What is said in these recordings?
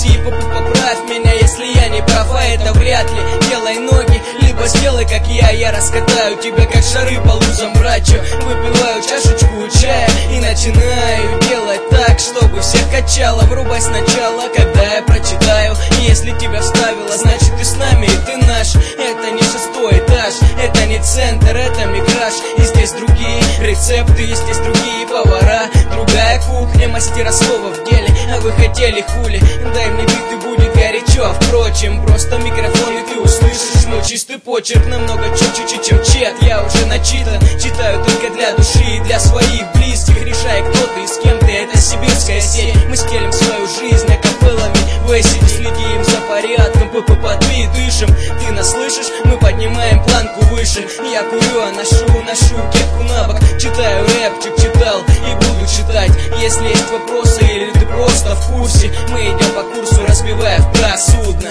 пути. Поправь меня, если я не прав, а это вряд ли. Делай ноги, либо сделай как я раскатаю тебя как шары по лузам, братчо. Выпиваю чашечку чая и начинаю делать так, чтобы всех качало. Врубай сначала, когда я прочитаю. Если тебя вставило, значит ты с нами и ты наш. Это не 6-й этаж, это не центр, это микраж. И здесь другие рецепты, и здесь другие повара, другая кухня, мастера слова в деле. А вы хотели хули? Дай мне бит и будет горячо. Впрочем, просто микрофон и ты услышишь мой чистый почерк намного чуть-чуть, чем чек. Я уже начитан, читаю только для души и для своих близких. Решай, кто ты и с кем ты, это сибирская сеть. Мы стелим свою жизнь акапеллами в эсиде, следим за порядком, п-п-п-2 дышим. Ты нас слышишь? Мы поднимаем планку выше. Я курю, а ношу кепку на бок. Читаю рэпчик, читал и буду читать. Если есть вопросы или ты просто в курсе, мы идем по курсу, разбивая в прах судно.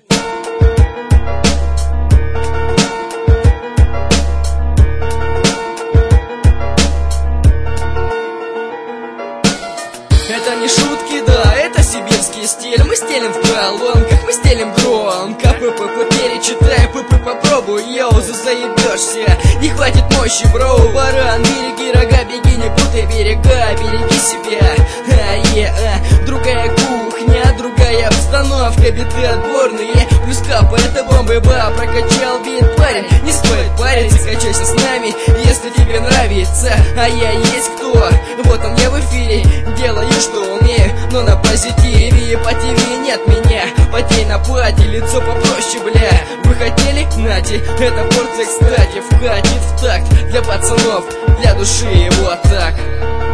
Это не шутки, да, это сибирский стиль. Мы стелим в колонках, мы стелим громко. П-п-п, перечитай, п-п, попробуй, йоу, заебешься. Не хватит мощи, бро, баран, береги рога, беги, не путай берега, береги себя. Другая кухня, другая обстановка, биты отборные, плюс капа, это бомбы, ба, прокачал бит, парень. Не стоит париться, качайся с нами, если тебе нравится. А я есть кто? Вот он я в эфире, делаю что умею, но на позитиве. По ТВ нет меня, потей на платье, лицо попроще, бля. Вы хотели? Нате, эта порция, кстати, вкатит в такт для пацанов, для души, вот так.